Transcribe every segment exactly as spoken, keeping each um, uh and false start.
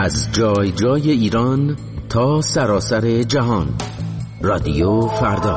از جای جای ایران تا سراسر جهان. رادیو فردا.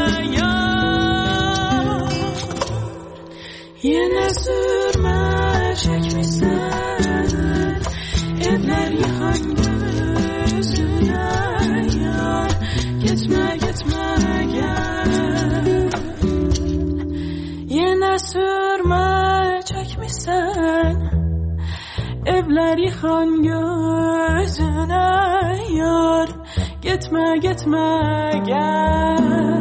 یه نسور çekmişsen evler yıkan gözüne yar. Gitme gitme gel. Yine sürme çekmişsen evler yıkan gözüne yar. Gitme gitme gel.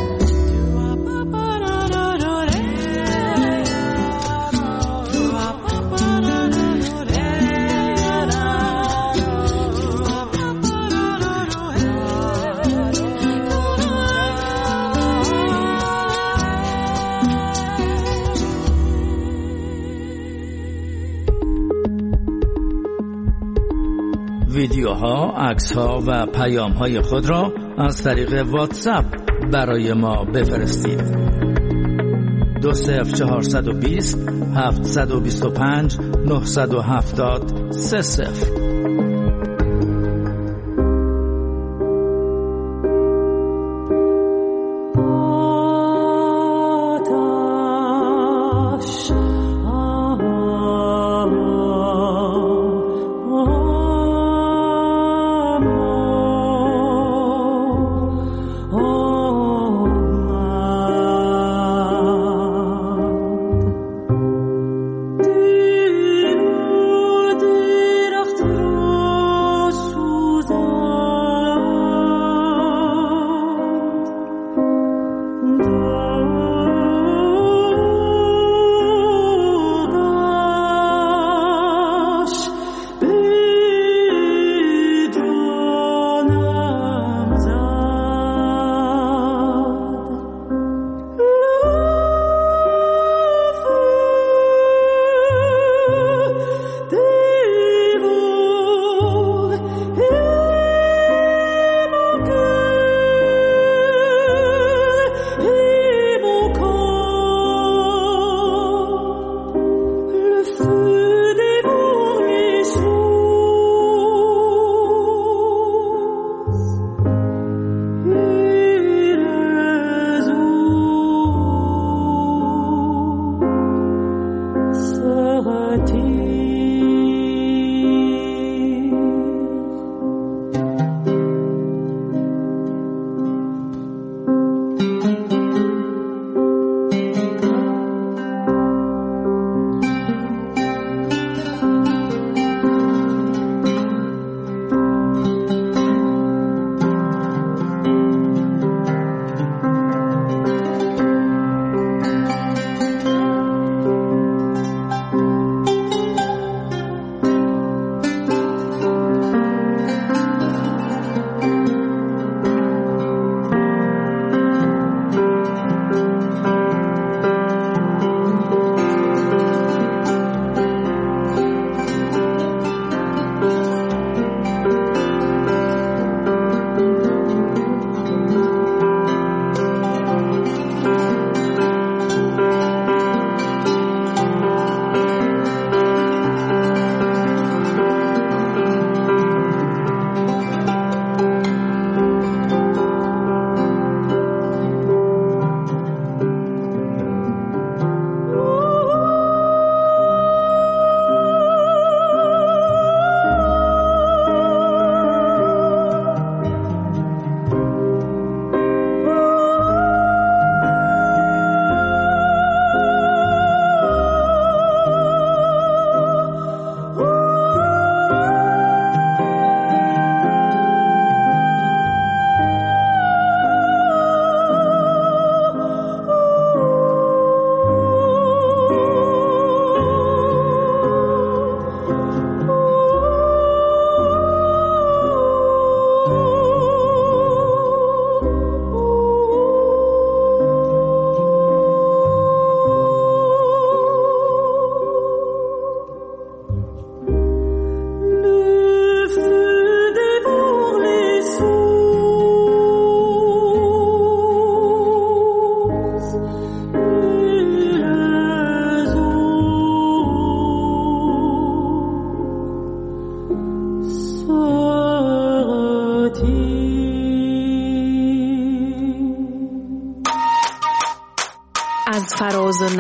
ویدیوها، عکس‌ها و پیام‌های خود را از طریق واتساپ برای ما بفرستید. دو صفر چهارصد و بیست هفتصد و بیست و پنج نهصد و هفتاد سه صفر.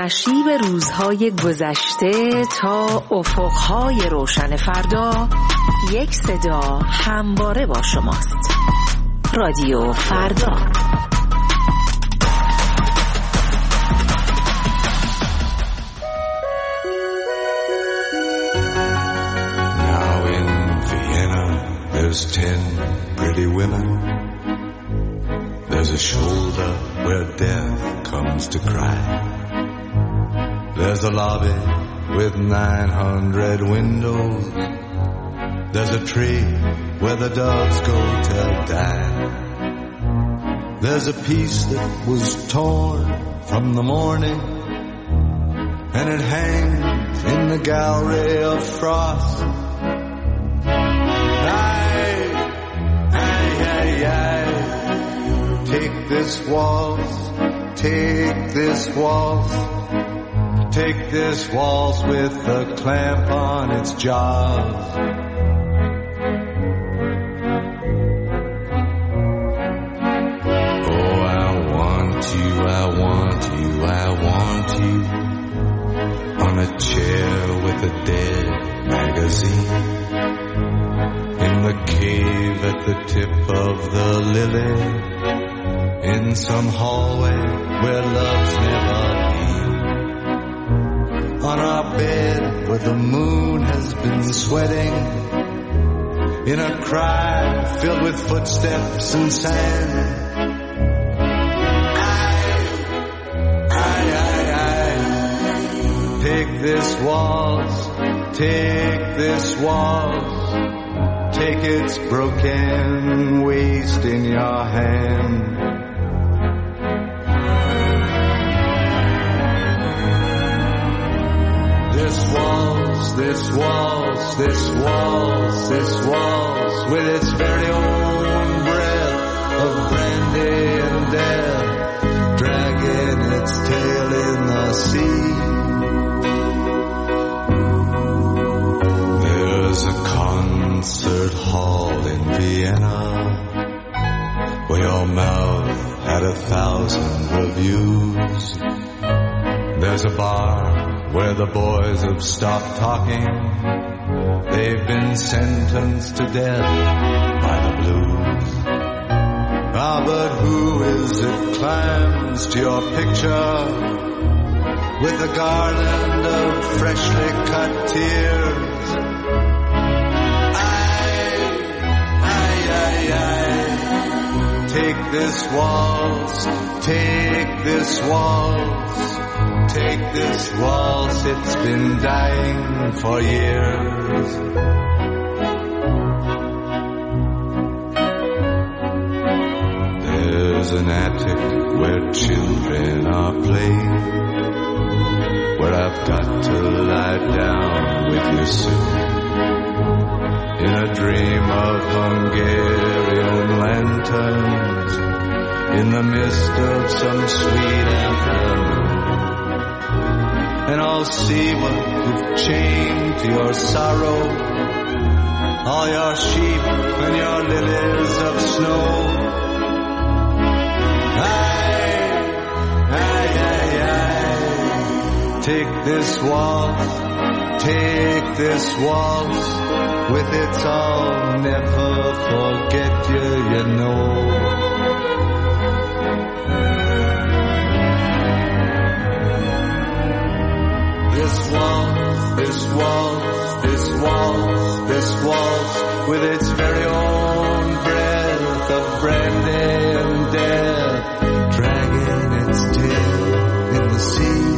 نشیب روزهای گذشته تا افقهای روشن فردا، یک صدا همواره با شماست. رادیو فردا. Now in Vienna there's ten pretty women. There's a shoulder where death comes to cry. There's a lobby with nine hundred windows. There's a tree where the doves go to die. There's a piece that was torn from the morning, and it hangs in the gallery of frost. Aye, aye, aye, aye. Take this waltz, take this waltz, take this waltz with a clamp on its jaws. Oh, I want you, I want you, I want you on a chair with a dead magazine, in the cave at the tip of the lily, in some hallway where love's never been, on our bed where the moon has been sweating, in a cry filled with footsteps and sand. Aye, aye, aye, aye. Take this waltz, take this waltz, take its broken waist in your hand. This waltz, this waltz, this waltz, this waltz, with its very own breath of brandy and death, dragging its tail in the sea. There's a concert hall in Vienna where your mouth had a thousand reviews. There's a bar where the boys have stopped talking. They've been sentenced to death by the blues. Ah, but who is it climbs to your picture with a garland of freshly cut tears? Aye, aye, aye, aye. Take this waltz, take this waltz, take this waltz, it's been dying for years. There's an attic where children are playing, where I've got to lie down with you soon, in a dream of Hungarian lanterns, in the mist of some sweet afternoon. And I'll see what you've chained to your sorrow, all your sheep and your lilies of snow. Aye, aye, aye, aye. Take this waltz, take this waltz, with its I'll never forget you, you know. This waltz, this waltz, this waltz, this waltz, with its very own breath of brandy and death, dragging its tail in the sea.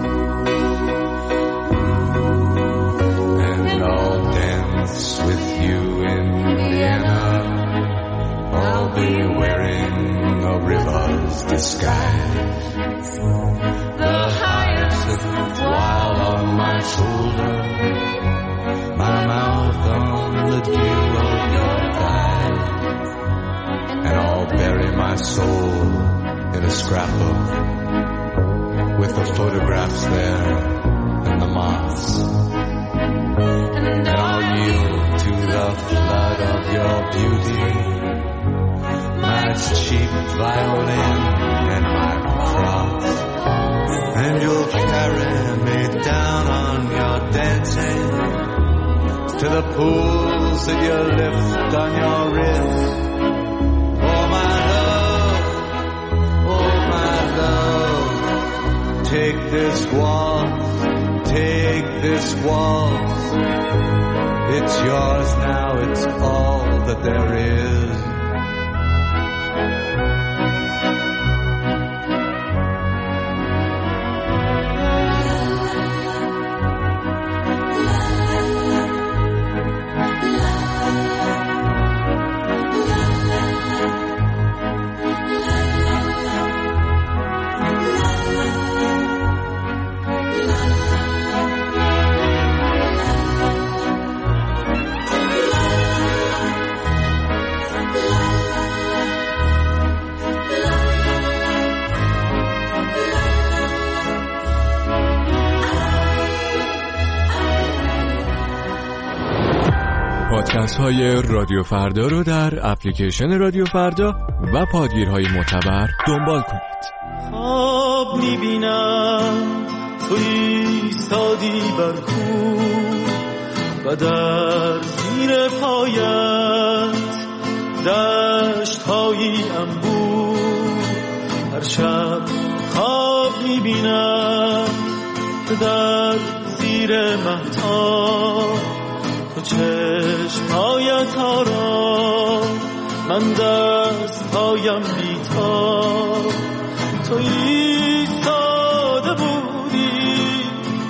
And I'll dance with you in Vienna. I'll be wearing a river's disguise, the hyacinth while on my shoulder, my mouth on the dew of your thighs. And I'll bury my soul in a scrapbook with the photographs there and the moths. And I'll yield to the flood of your beauty, my cheap violin and my cross. And you'll carry to the pools that you lift on your wrist. Oh my love, oh my love, take this waltz, take this waltz. It's yours now, it's all that there is. پادکست های رادیو فردا رو در اپلیکیشن رادیو فردا و پادگیرهای معتبر دنبال کنید. خواب میبینم تو ایستادی بر کوه و در زیر پایت دشت هایی انبوه. هر شب خواب میبینم که در زیر مهتاب تو چشمهایت آرام، من دستهایم بیتاب. تو ایستاده بودی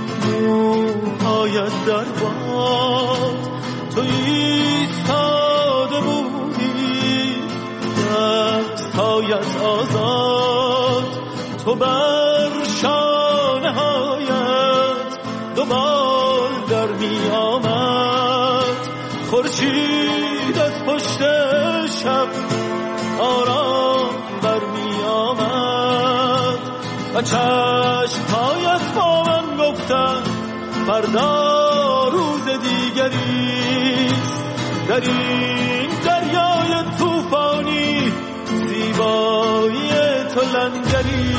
موهایت در باد، تو ایستاده بودی دستهایت آزاد. تو بر شانه هایت دوبار در می آمد، خورشید از پشت شب آرام بر می آمد و چشمهایت با من گفتن فردا روز دیگریست. در این دریای طوفانی زیبایی تو لنگری.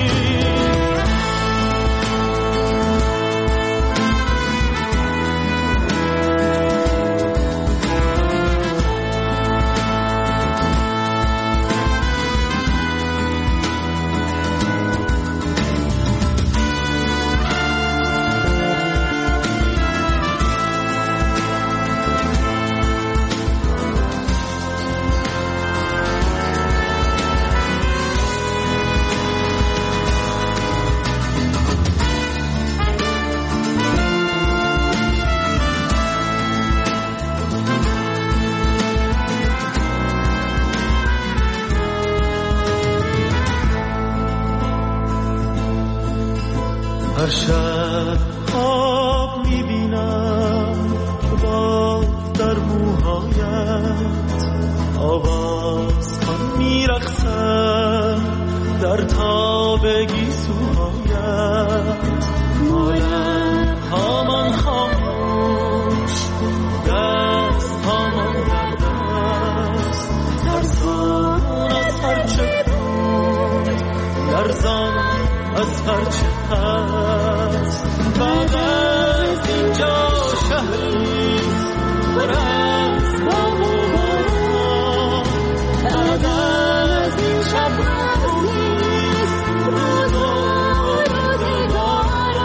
هر شب خواب میبینم که با در موهایت آواز کن میرقصم در تاب گیسوهایت. مالم هامان خاموش دست هامان در دست، ترسان از هرچه بود لرزان از هرچه هست. بعد از اینجا شهریست پر از نام و باران، بعد از این شب روزیست روز و روزگاران.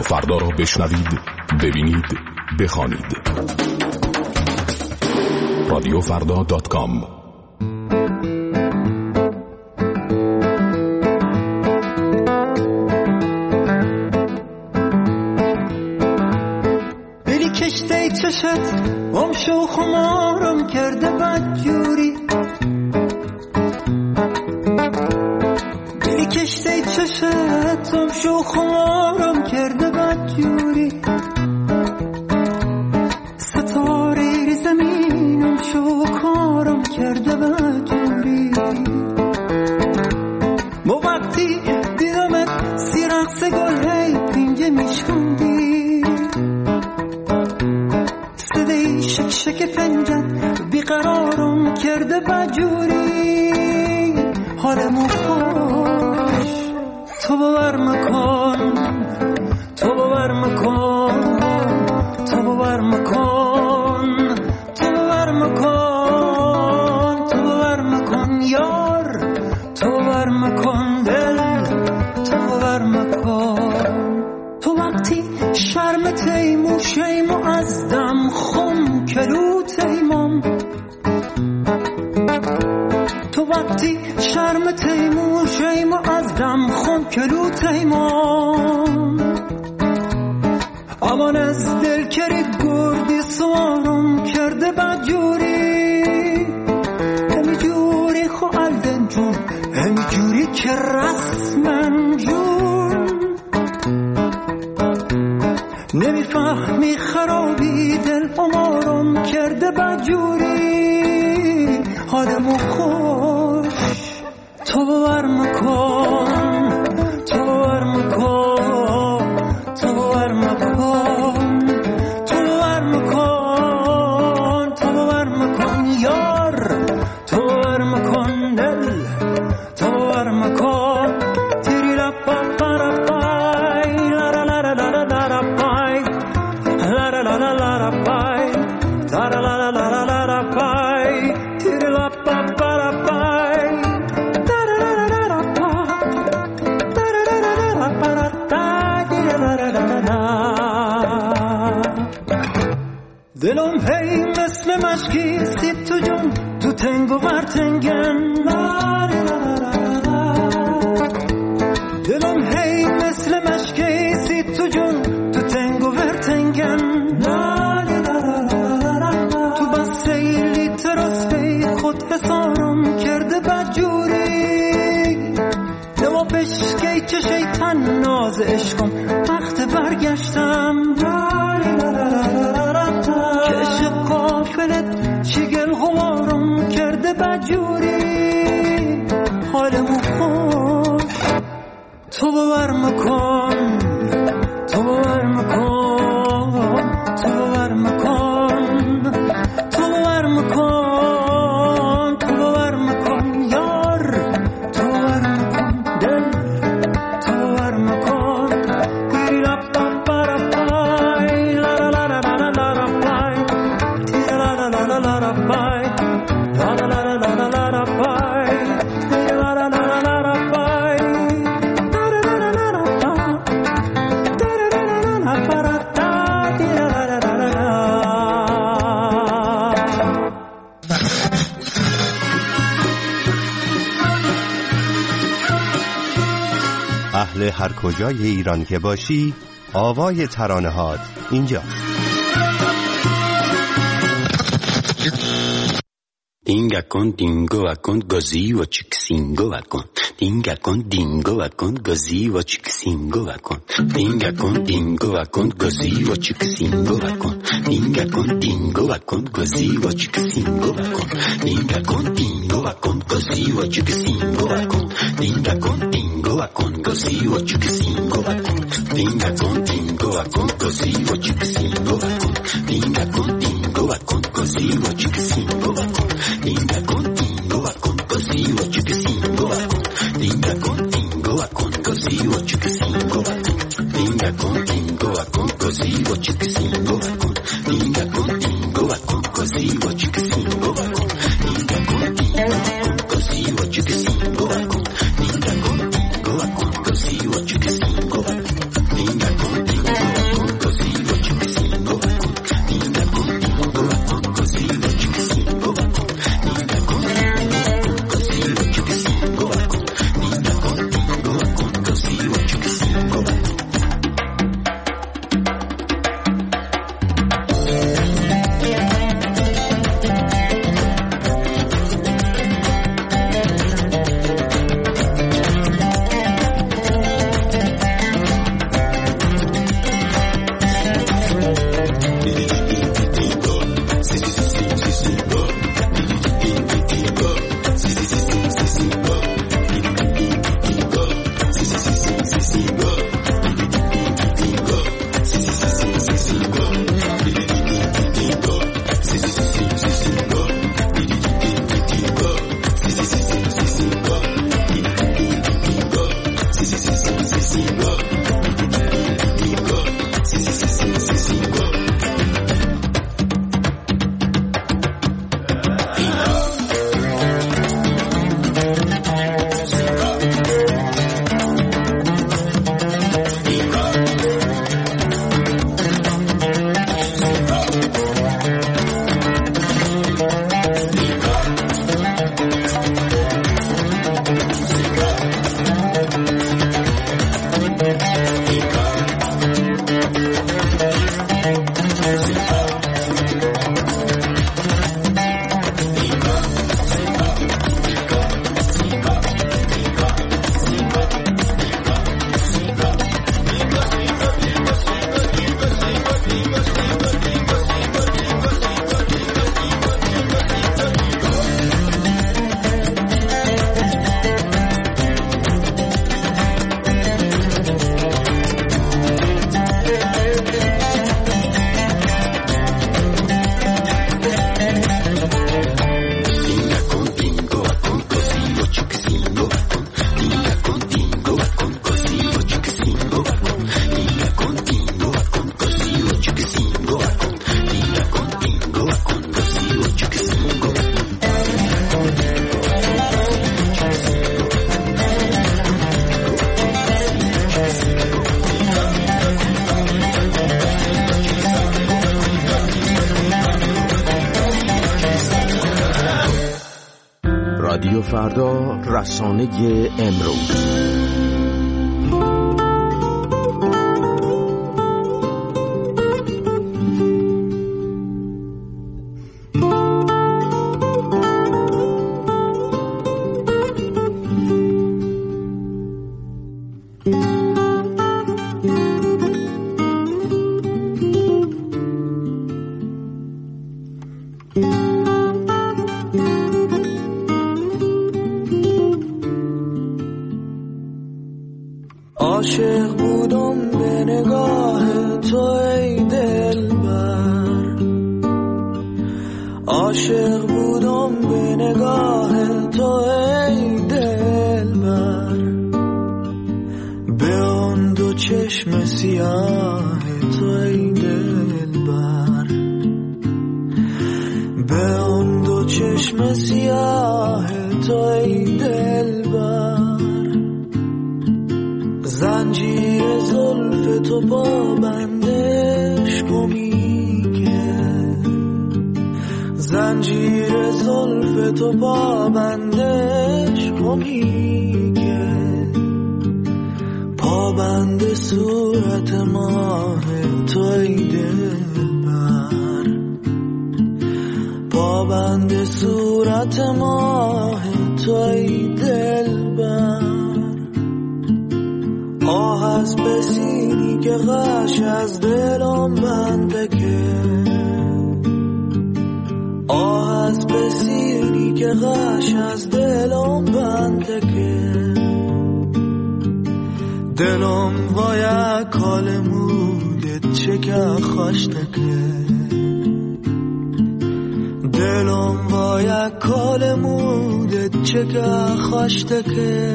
رادیو فردا را بشنوید، ببینید، بخوانید. رادیو فردا دات کام. بلی کشته چشت گم شو خمارم کرده بدجوری، بلی کشته چشت گم شو خمارم کرده بدجوری، ستاره ری زمینم شو کارم کرده بدجوری. با وقتی دیدمت سی رقص گل هی پینجه میشکندی، صدای شک شک فنجان بیقرارم کرده بدجوری. حالمو خوش تو باور مکن، تو باور مکن، تو باور مکن، تو باور مکن، تو باور مکن یار، تو باور مکن دل، تو باور مکن. تو وقتی شرم تیمو شیمو از دم خم کلو تیمم، تو وقتی شرم تیمو شیمو از دم خم کلو تیمم. امان از دل کری گردی سوارم کرده بدجوری، همی جوری خو الدن جون، همی جوری که رسمن جون. نمیفهمی خرابی دل امارم کرده بدجوری. حالمو خوش تو باور مکن، تو باور مکن، تو باور مکن، تو باور مکن، تو باور مکن یار، تو باور مکن دل، تو باور مکن. تیری لپا پارا پای لارا لارا لارا لارا پای لارا لارا لارا پای لارا لارا لارا لارا پای. تیری لپا پارا پای لارا لارا لارا پای لارا لارا لارا پارا تای لارا لارا لارا. دلم هی مثل مشکی سید تو جون، تو تنگ و ورتنگن لارا لارا لارا. دلم هی مثل مشکی سید تو جون، تو تنگ و ورتنگن لارا لارا لارا. تو بس سیلی تراس بی خود حسارم کرده بدجوری. نما پشکی چه شیطن ناز عشقم وقت برگشتم لارا لارا لارا. که عشق قافلت چگل غمارم کرده بدجوری. حالمو خوش تو باور مکن، تو باور مکن، تو باور مکن، تو باور مکن، تو باور مکن یار، تو باور مکن دل، تو باور مکن. تیری لپا پارا پای لارا لارا لارا لارا پای تیری لارا لارا لارا پای لارا لارا لارا لارا پای تیری لارا لارا لارا پای لارا لارا لارا پای لارا لارا لارا پارا تای لارا لارا لارا. اهل هر کجای ایران که باشی، آوای ترانه هات اینجا. Dinga con dingo va con così o cicsingo va con dinga con dingo va con così o cicsingo va con dinga con dingo va con così o cicsingo va con dinga con dingo va con così o cicsingo va con dinga con dingo va con così o cicsingo va con dinga con dingo va con così o cicsingo va con dinga con dingo va con così o cicsingo va con dinga con dingo va con così o cicsingo va con dinga con dingo va con così o cicsingo va con dinga con dingo va con così o cicsingo va con dinga con dingo va con così o cicsingo va con dinga con dingo va con così o cicsingo va con dinga con dingo va con così o cicsingo va con dinga con dingo va con così o cicsingo va con dinga con dingo رادیو فردا، رسانه امروز. عاشق بودم به نگاه تو ای دلبر، عاشق بودم به نگاه تو ای دلبر، به آن دو چشم سیاه تو ای دلبر، به آن دو چشم سیاه تو ای دلبر. زنجیر زلف تو با بندش گمی که، زنجیر زلف تو با بندش گمی که، پابند صورت ماه تو ای دلبر، پابند صورت ماه تو ای دلبر. آه از بسینی که غش از دلم بنده که، آه از بسینی که غش از دلم بنده که، دلم وای کال مودت چه که خوشته که، دلم وای کال مودت چه که خوشته که.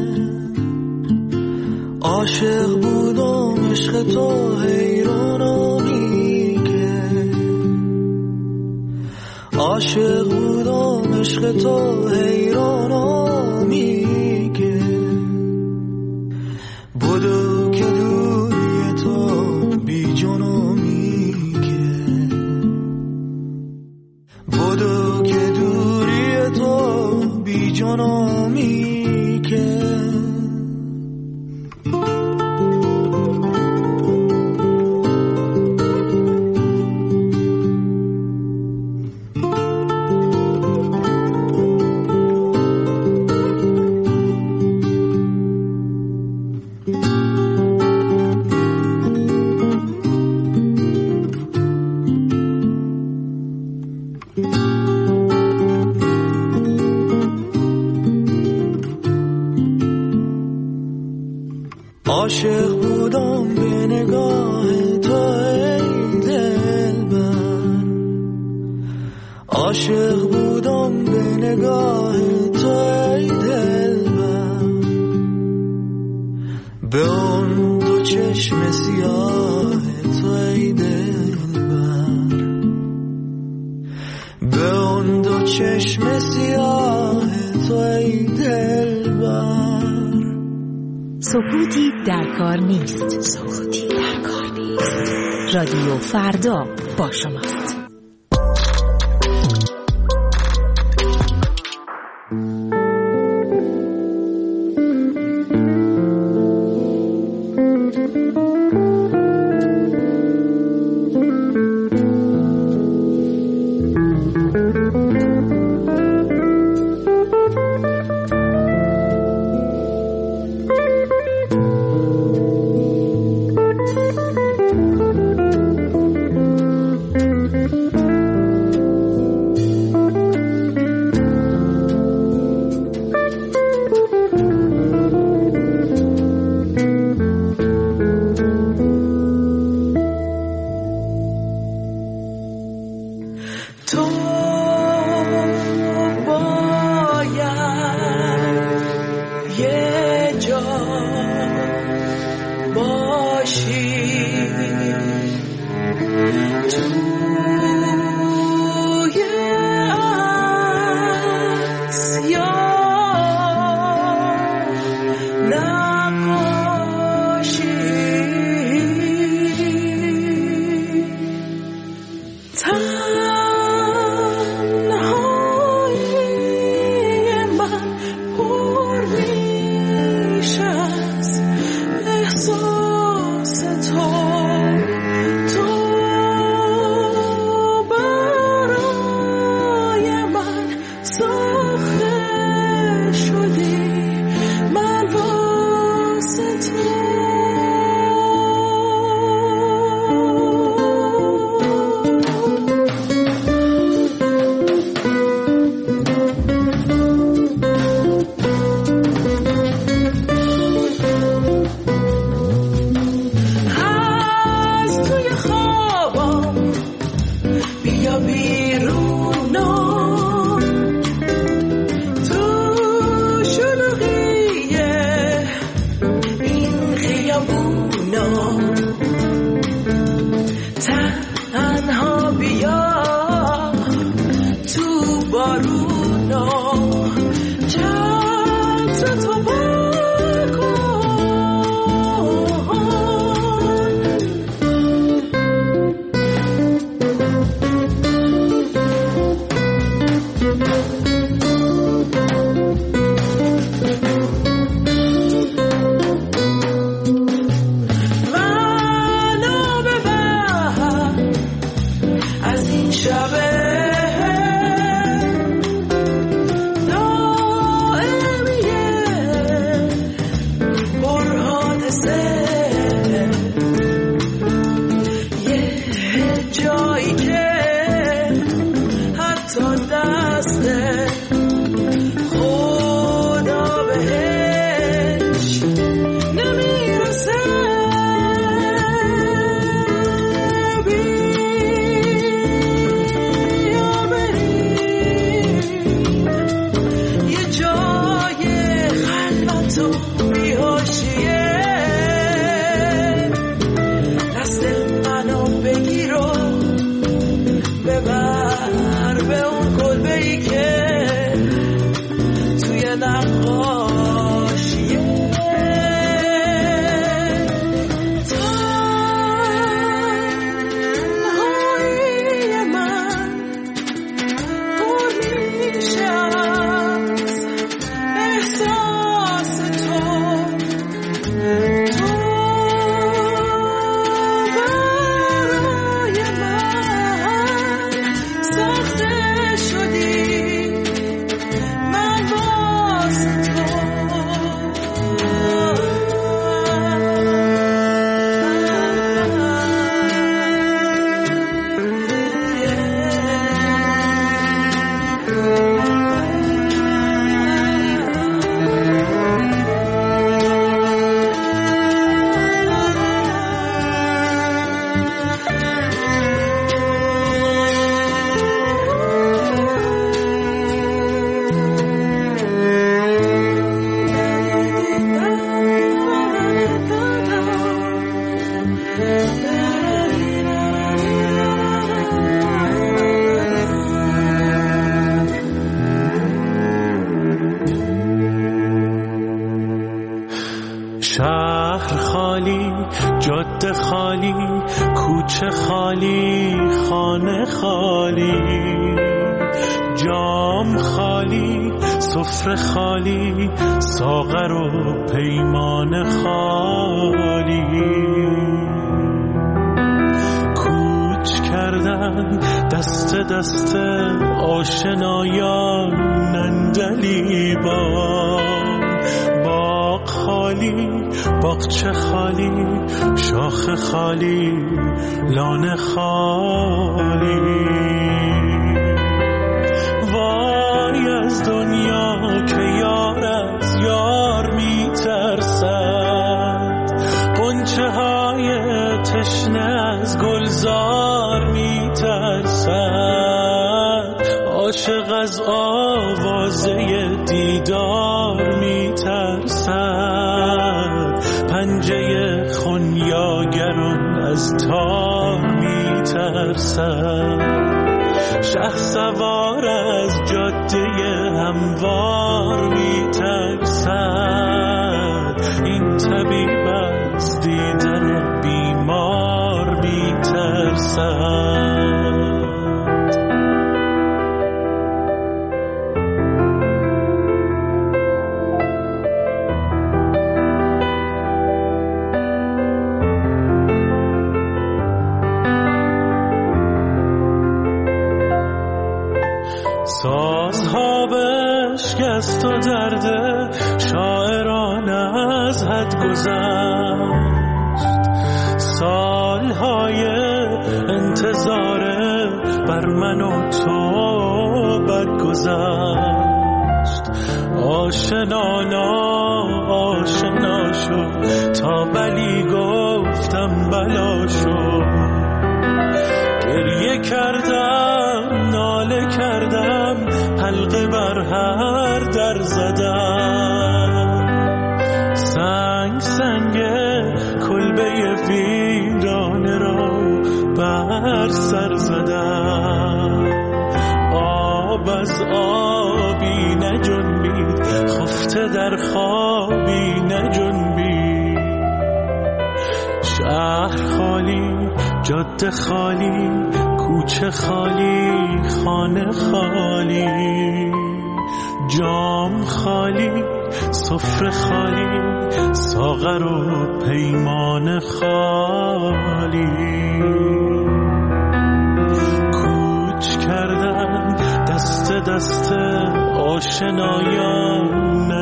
عاشق بودم عشق تو حیرانمی که، عاشق بودم عشق تو حیرانمی که، بدو که دوری تو بی جنمی که، بدو که دوری تو بی جنمی که. عاشق بودم به نگاه تو ای دلبر، عاشق بودم به نگاه تو ای دلبر، به اون دو چشم سیاه تو ای دلبر، به اون دو چشم سیاه تو ای دلبر. سکوتی در کار نیست، سکوتی در کار نیست. رادیو فردا با شماست. شهر خالی، جاده خالی، کوچه خالی، خانه خالی، جام خالی، سفره خالی، ساغر و پیمان خالی. کوچ کردن دست دست آشنایان نندلیبان، باغ خالی، باغچه خالی، شاخ خالی، لانه خالی. وای از دنیا که یار از یار می ترسد، غنچه های تشنه از گلزار می ترسد، عاشق از آوازه دیدار می ترسد، پنجه خونیاگران از تار می ترسد، شهسوار از جاده هموار می ترسد، این طبیب از دیدن بیمار می ترسد. سازها بشکست و درده شاعران از حد گذشت، سالهای انتظاره بر من و تو برگذشت، آشنانا آشنا شد تا بلی گفتم بلا شد، گریه کردم ناله کردم حلقه بر هر در زدم، سنگ سنگ کلبه ویرانه را بر سر زدم، آب از آبی نجنبید خفته در خوابی نجنبید، شهر خالی، جاده خالی، کوچه خالی، خانه خالی، جام خالی، سفره خالی، ساغر و پیمان خالی. کوچ کردن دست دست آشنایان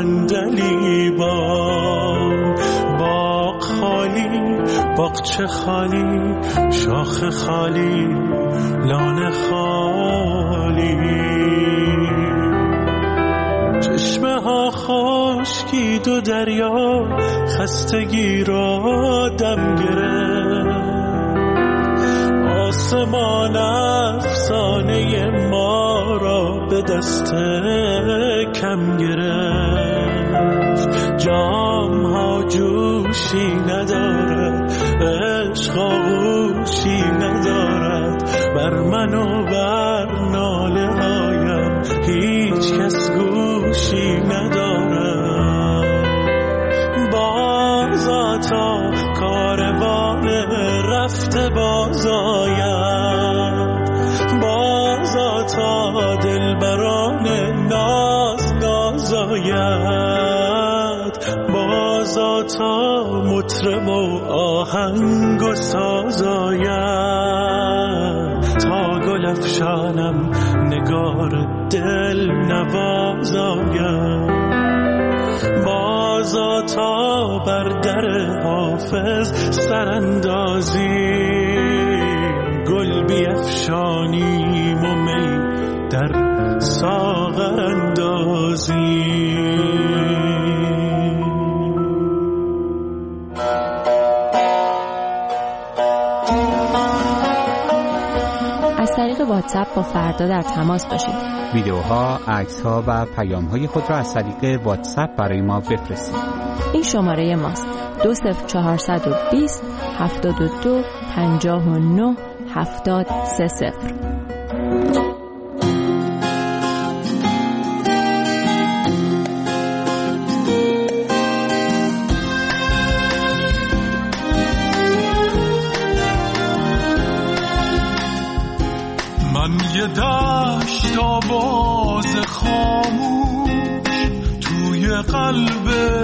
نندلیبان، باغ خالی، باغچه خالی، شاخ خالی، لانه خالی. چشمه ها خشکید و دریا خستگی را دم گرفت، آسمان افسانه ما را به دست کم گرفت، جام ها جوشی ندارد، عشق آغوشی ندارد، بر من و بر ناله هایم هیچ کس گوشی ندارد. بازا تا کاروان رفته باز آید، بازا تا دلبران ناز ناز آید، بازا تا مطرب و آهنگ و ساز آید، تا گل افشانم نگار دل نواز آید، بازا تا بر در حافظ سراندازی، گل بیفشانیم و می در ساغر اندازی. از طریق واتساپ با فردا در تماس باشید. ویدیوها، عکس‌ها و پیام‌های خود را از طریق واتساپ برای ما بفرستید. این شماره ماست: دو صفر چهارصد و بیست هفتاد و دو پنجاه و نه هفتاد سه صفر. قلب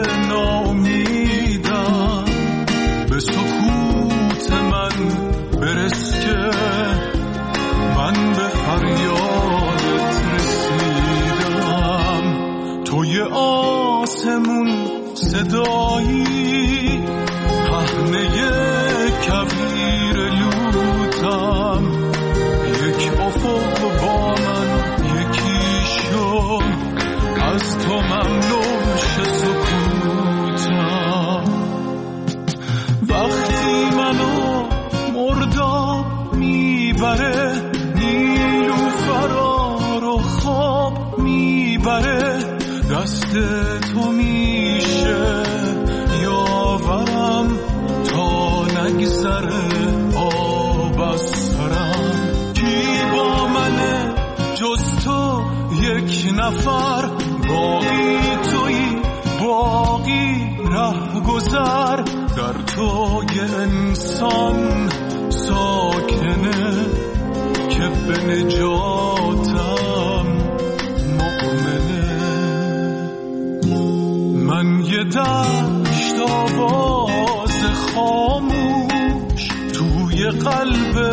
ناامیدم، به سکوت من برس که من به فریادت رسیدم. توی آسمون صدایی، پهنه کویر لوتم، یک افق با من یکی شو، از تو ممنون شه سکوتم. وقتی منو مرداب میبره، نیلوفرا رو خواب میبره، دست تو میشه یاورم تا نگذره آب از سرم. کی با منه جز تو یک نفر، باقی تویی باقی ره گذر، در تو یه انسان ساکنه که به نجاتم مؤمنه. من یه دشت آواز خاموش توی قلب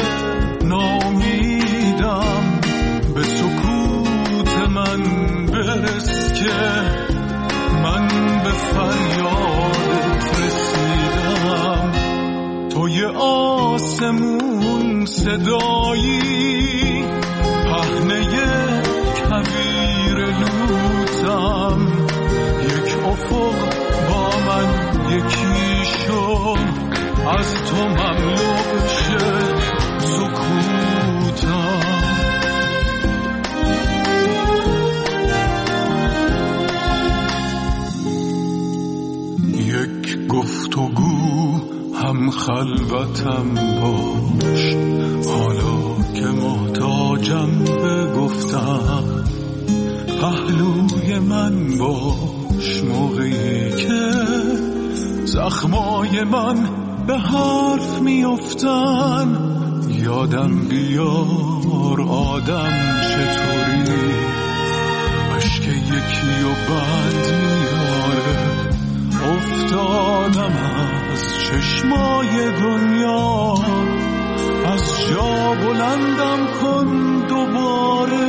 ناامیدم، به سکوت من برس که من به فریادت رسیدم. توی آسمون صدایی، پهنه کویر لوتم، یک افق با من یکی شو، از تو مملو شه سکوتم. یک گفتگو هم خلوتم باش، حالا که محتاجم به گفتم، پهلوی من باش موقعی که زخمای من به حرف میافتن. یادم بیار آدم چطوری، اشک یکی و بند میاره. افتادم از چشمای دنیا، از جا بلندم کن دوباره.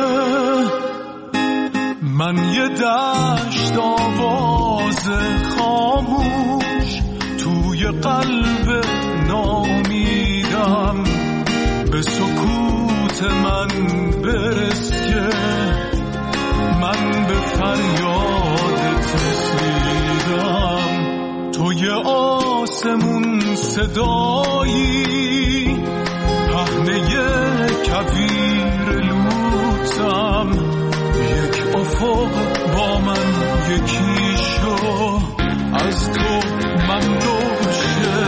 من یه دشت آواز خاموش توی قلب ناامیدم، به سکوت من برس که من به فریادت رسیدم. توی آسمون صدایی، پهنه کویر لوتم، یک افق با من یکی شو، از تو مملو شه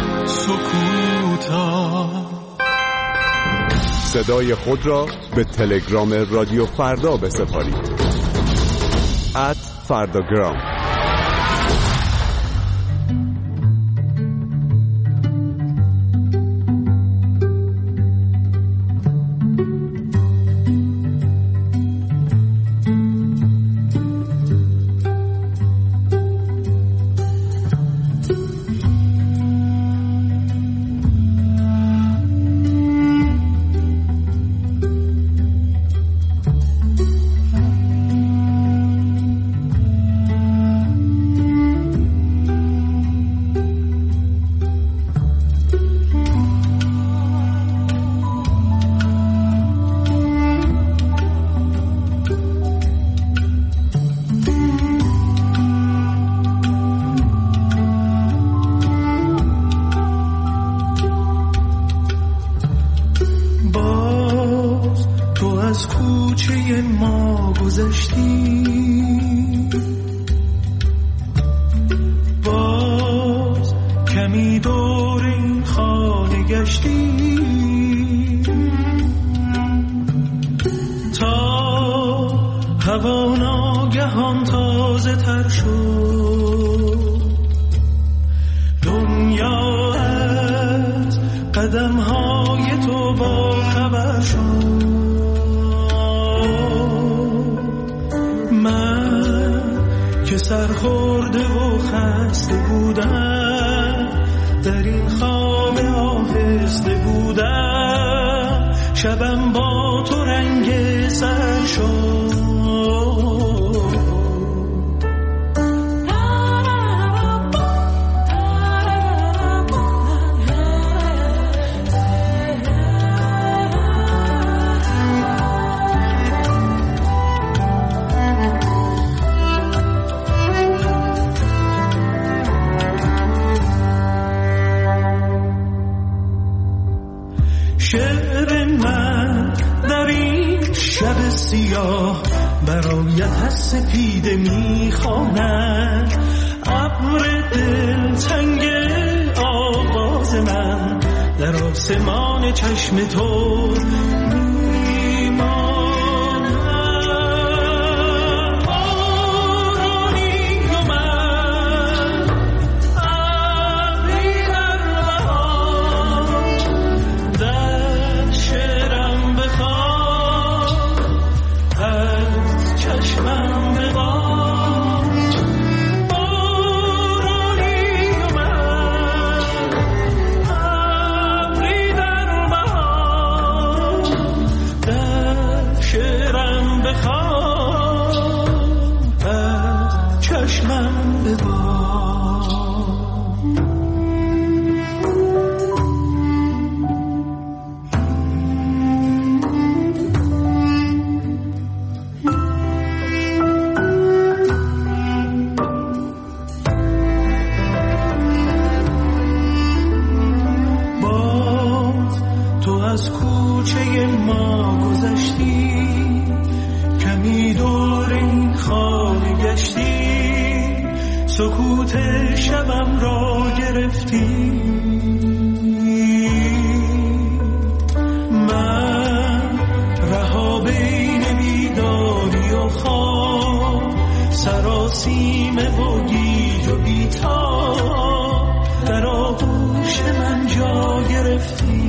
سکوتم. صدای خود را به تلگرام رادیو فردا بسپارید. ات فرداگرام. که سرخورده و خسته بودم، در این خواب آهسته بودم، شبم با تو رنگ سر شد. شعر من در این شب سیاه برایت از سپیده میخواند، ابر دلتنگ آواز من در آسمان چشم تو سکوت شبم را گرفتی. من رها بین بیداری و خواب، سراسیم و گیج و بیتاب، در آغوش من جا گرفتی.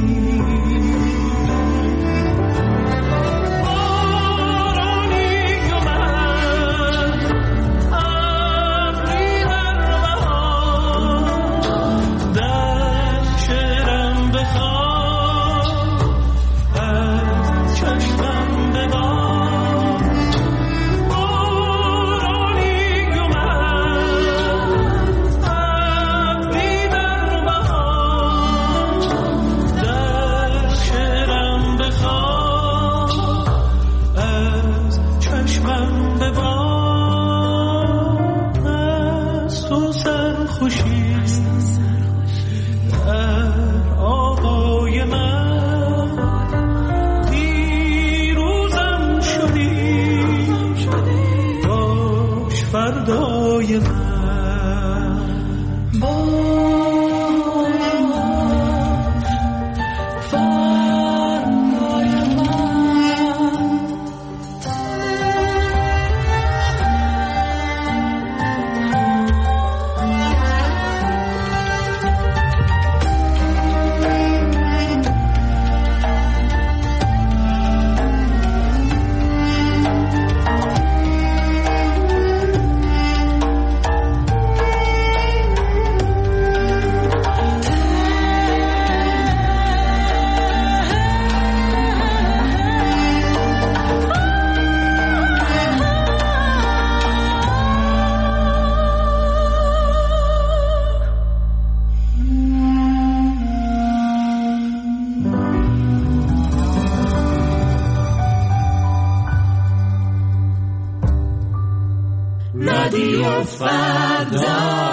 رادیو فردا.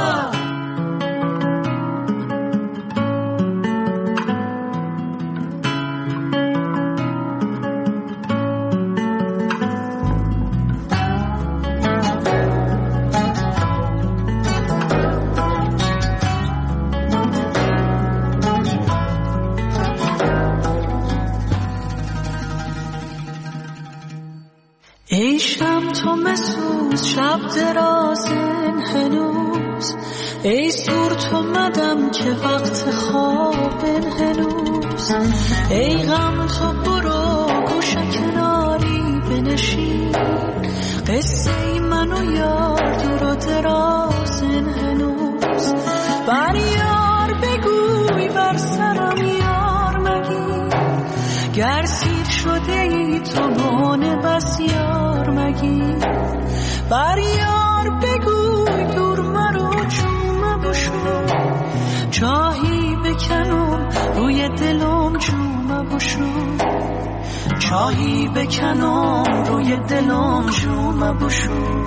ای شب تو مسوز شب درازن هنوز، ای سور تو مدم که وقت خوابن هنوز، ای غم تو برو گوشه کناری بنشین، قصه ای من و یار دراز هنوز. بر یار بگوی بر سرم یار مگی، گر سیر شده ای تو بانه بس یار مگی. بر یار بگوی دور مرو چوم بشو، چاهی بکنم روی دلم چوم بشو، چاهی بکنم روی دلم چوم بشو.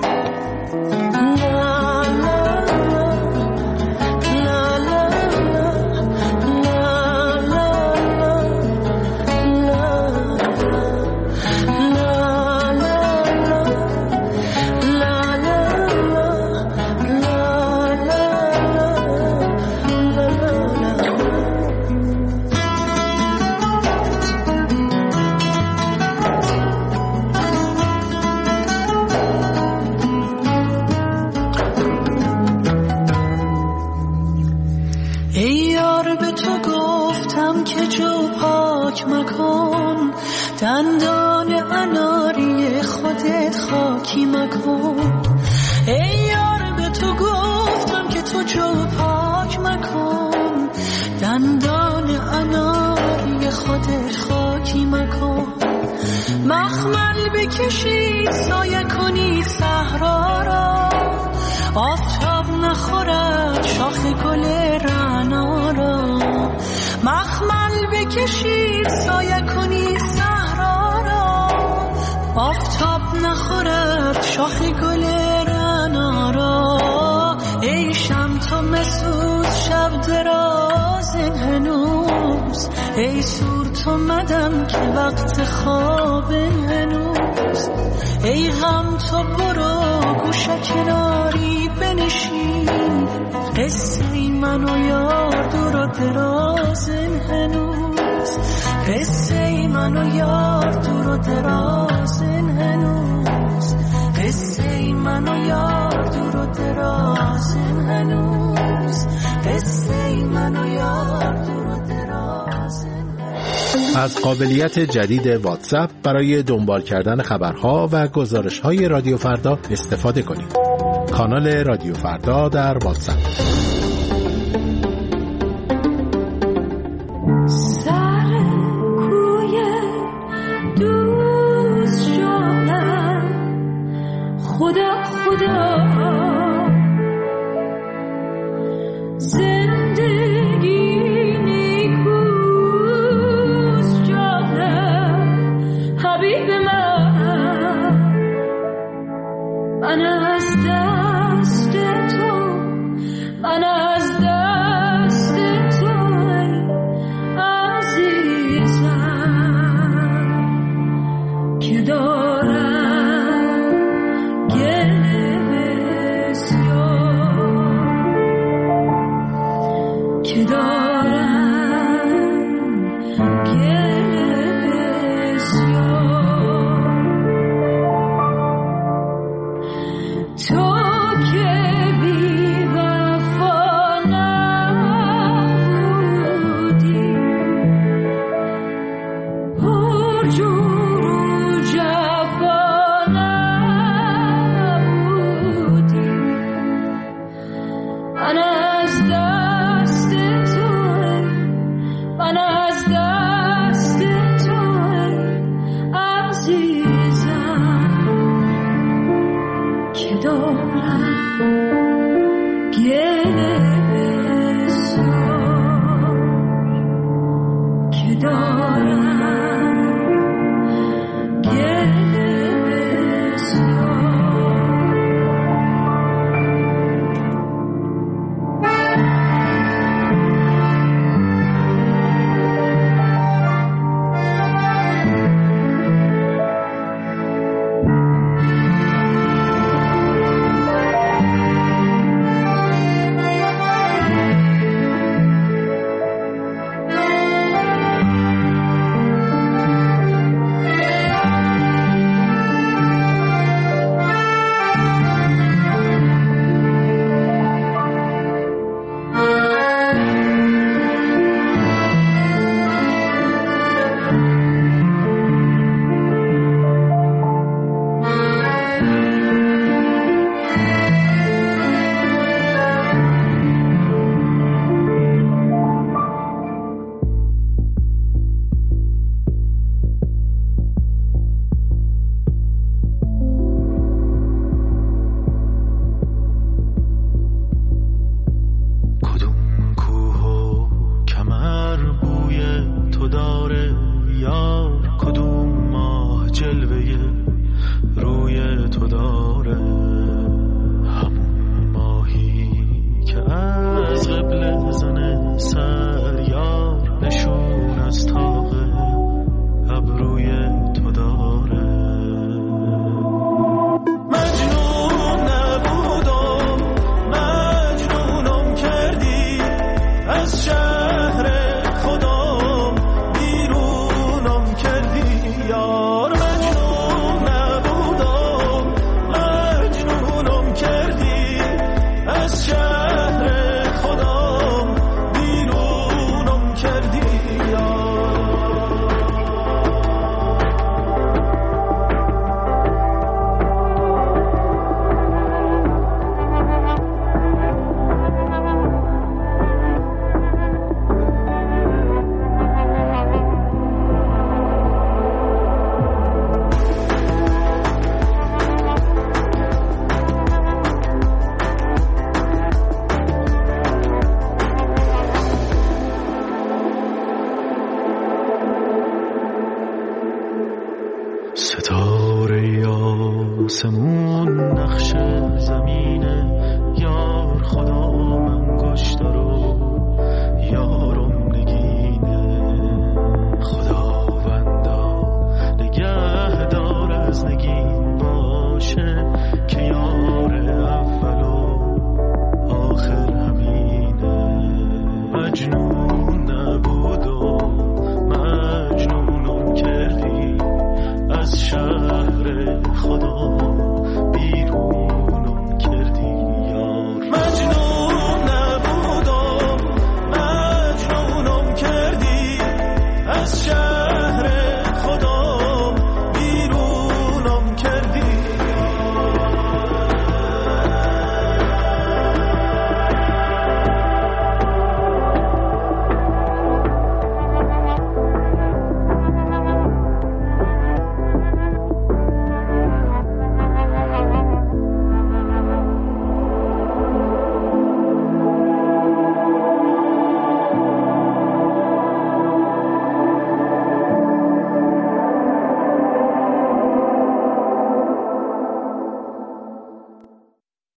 دندان اناری خودت خاکی مکن. ای یار به تو گفتم که تو جو پاک مکن، دندان اناری خودت خاکی مکن. مخمل بکشی سایه کنی صحرا را، آفتاب نخورد شاخ گل رعنا را. مخمل بکشی سایه کنی صحرا را، آفتاب نخورد شاخ گل رعنا را. ای شم تو مسوز شب دراز هنوز، ای سور تو مدم که وقت خواب هنوز. ای غم تو برو گوشه کناری بنشین، قصه من و یار دور و دراز هنوز. قصه من و یار دور و دراز هنوز. قصه من و یار دور و دراز هنوز. قصه من و یار دور و دراز هنوز. از قابلیت جدید واتساپ برای دنبال کردن خبرها و گزارش‌های رادیو فردا استفاده کنید. کانال رادیو فردا در واتساپ. خدا خدا زندگی نیکوست جانم حبیب من. من از دست تو، من از دست تو عزیزم که دارم که دارم گل بسیار. تو که بی وفا نبودی، پر جور و جفا نبودی. من از دست من از دست تو عزیزم که دارم گله